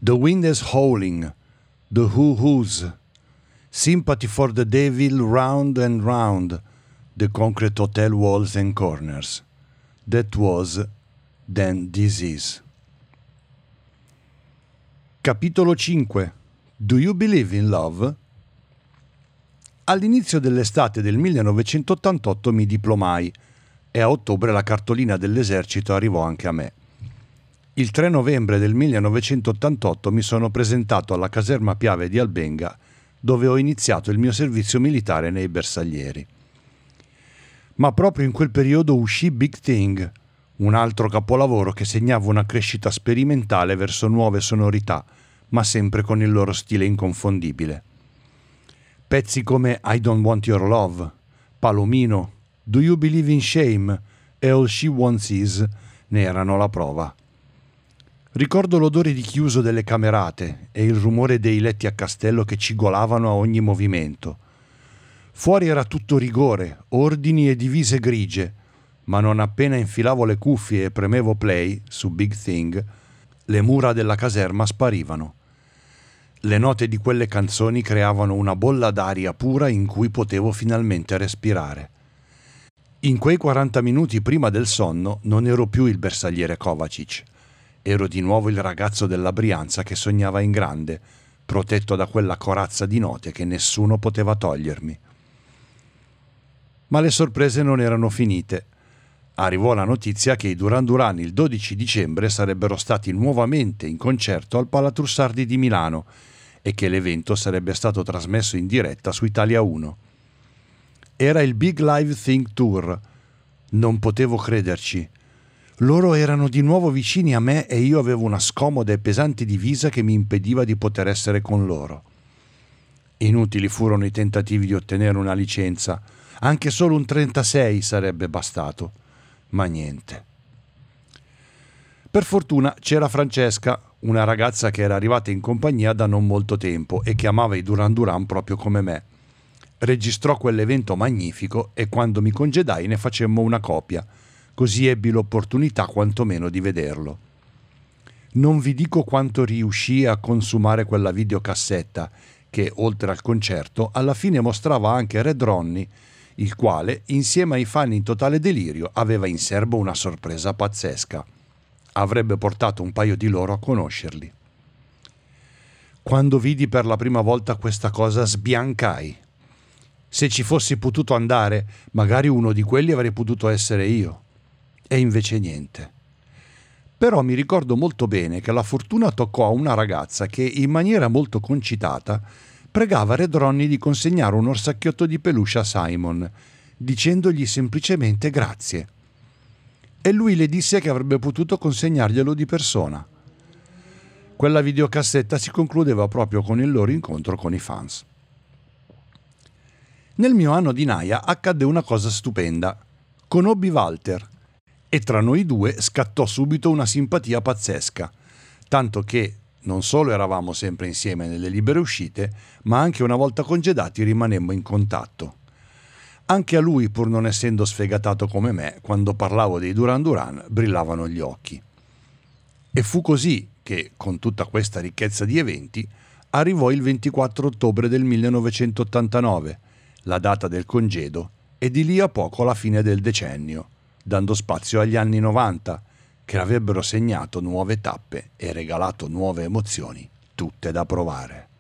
The wind is howling, the hoo-hoos, sympathy for the devil round and round, the concrete hotel walls and corners. That was, then this is. Capitolo 5. Do you believe in love? All'inizio dell'estate del 1988 mi diplomai e a ottobre la cartolina dell'esercito arrivò anche a me. Il 3 novembre del 1988 mi sono presentato alla caserma Piave di Albenga, dove ho iniziato il mio servizio militare nei bersaglieri. Ma proprio in quel periodo uscì Big Thing, un altro capolavoro che segnava una crescita sperimentale verso nuove sonorità, ma sempre con il loro stile inconfondibile. Pezzi come I Don't Want Your Love, Palomino, Do You Believe in Shame e All She Wants Is ne erano la prova. Ricordo l'odore di chiuso delle camerate e il rumore dei letti a castello che cigolavano a ogni movimento. Fuori era tutto rigore, ordini e divise grigie, ma non appena infilavo le cuffie e premevo play su Big Thing, le mura della caserma sparivano. Le note di quelle canzoni creavano una bolla d'aria pura in cui potevo finalmente respirare. In quei 40 minuti prima del sonno non ero più il bersagliere Kovacic. Ero di nuovo il ragazzo della Brianza che sognava in grande, protetto da quella corazza di note che nessuno poteva togliermi. Ma le sorprese non erano finite. Arrivò la notizia che i Duran Duran il 12 dicembre sarebbero stati nuovamente in concerto al Palatrussardi di Milano e che l'evento sarebbe stato trasmesso in diretta su Italia 1. Era il Big Live Think Tour. Non potevo crederci. Loro erano di nuovo vicini a me e io avevo una scomoda e pesante divisa che mi impediva di poter essere con loro. Inutili furono i tentativi di ottenere una licenza. Anche solo un 36 sarebbe bastato. Ma niente. Per fortuna c'era Francesca, una ragazza che era arrivata in compagnia da non molto tempo e che amava i Duran Duran proprio come me. Registrò quell'evento magnifico e quando mi congedai ne facemmo una copia, così ebbi l'opportunità quantomeno di vederlo. Non vi dico quanto riuscii a consumare quella videocassetta che, oltre al concerto, alla fine mostrava anche Red Ronnie, il quale, insieme ai fan in totale delirio, aveva in serbo una sorpresa pazzesca. Avrebbe portato un paio di loro a conoscerli. Quando vidi per la prima volta questa cosa sbiancai. Se ci fossi potuto andare, magari uno di quelli avrei potuto essere io. E invece niente. Però mi ricordo molto bene che la fortuna toccò a una ragazza che, in maniera molto concitata, pregava Red Ronnie di consegnare un orsacchiotto di peluche a Simon, dicendogli semplicemente grazie. E lui le disse che avrebbe potuto consegnarglielo di persona. Quella videocassetta si concludeva proprio con il loro incontro con i fans. Nel mio anno di naia accadde una cosa stupenda. Conobbi Walter e tra noi due scattò subito una simpatia pazzesca, tanto che non solo eravamo sempre insieme nelle libere uscite, ma anche una volta congedati rimanemmo in contatto. Anche a lui, pur non essendo sfegatato come me, quando parlavo dei Duran Duran brillavano gli occhi. E fu così che, con tutta questa ricchezza di eventi, arrivò il 24 ottobre del 1989, la data del congedo, e di lì a poco la fine del decennio, dando spazio agli anni 90, che avrebbero segnato nuove tappe e regalato nuove emozioni, tutte da provare.